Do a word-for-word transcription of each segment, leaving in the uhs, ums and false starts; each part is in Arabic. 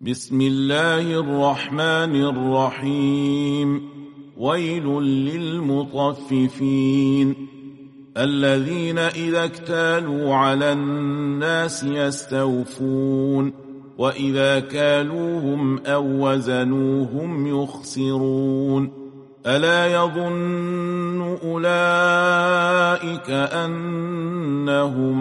بسم الله الرحمن الرحيم. ويل للمطففين الذين إذا اكتالوا على الناس يستوفون وإذا كالوهم أو وزنوهم يخسرون. ألا يظن أولئك أنهم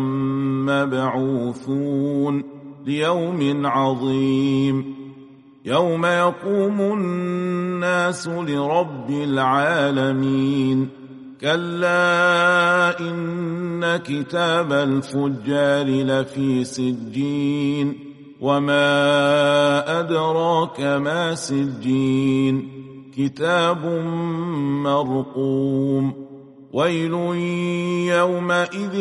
مبعوثون ليوم عظيم يوم يقوم الناس لرب العالمين. كلا إن كتاب الفجار لفي سجين وما أدراك ما سجين كتاب مرقوم. ويل يومئذ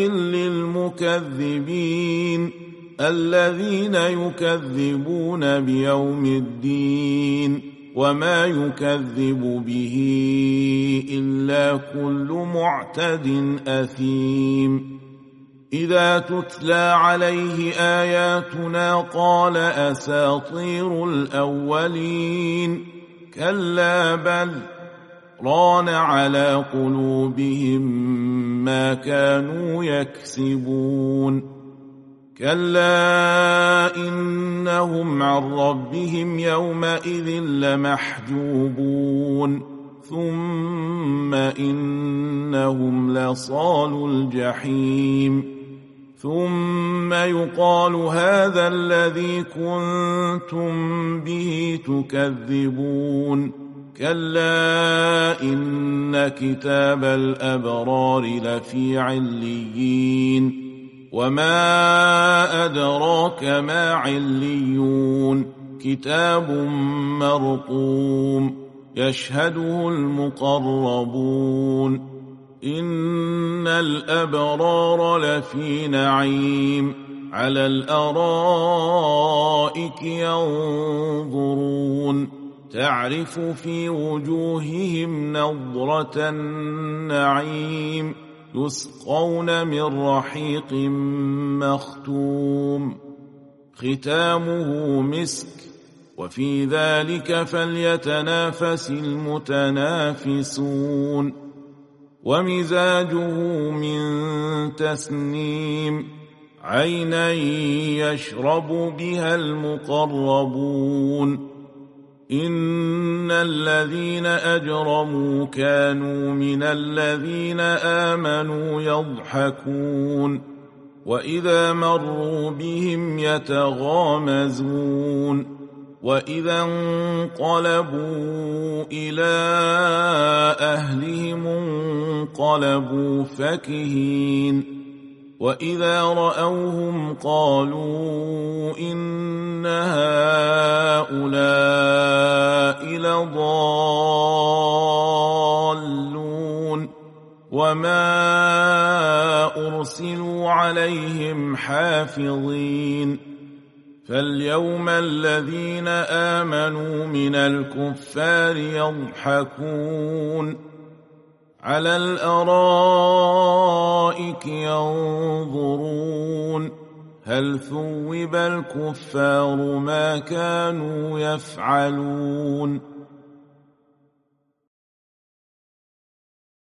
للمكذبين الذين يكذبون بيوم الدين وما يكذب به إلا كل معتد أثيم. إذا تتلى عليه آياتنا قال أساطير الأولين كلا بل ران على قلوبهم ما كانوا يكسبون. كلا إنهم عن ربهم يومئذ لمحجوبون ثم إنهم لصالو الجحيم. ثم يقال هذا الذي كنتم به تكذبون. كلا إن كتاب الأبرار لفي عليين وما أدراك ما عليون كتاب مرقوم يشهده المقربون. إن الأبرار لفي نعيم على الأرائك ينظرون تعرف في وجوههم نضرة النعيم يسقون من رحيق مختوم ختامه مسك وفي ذلك فليتنافس المتنافسون. ومزاجه من تسنيم عينا يشرب بها المقربون. إن الذين أجرموا كانوا من الذين آمنوا يضحكون وإذا مروا بهم يتغامزون وإذا انقلبوا إلى أهلهم انقلبوا فكهين وإذا رأوهم قالوا إن هؤلاء لضالون وما أرسلوا عليهم حافظين. فاليوم الذين آمنوا من الكفار يضحكون على الأرائك ينظرون هل ثوب الكفار ما كانوا يفعلون.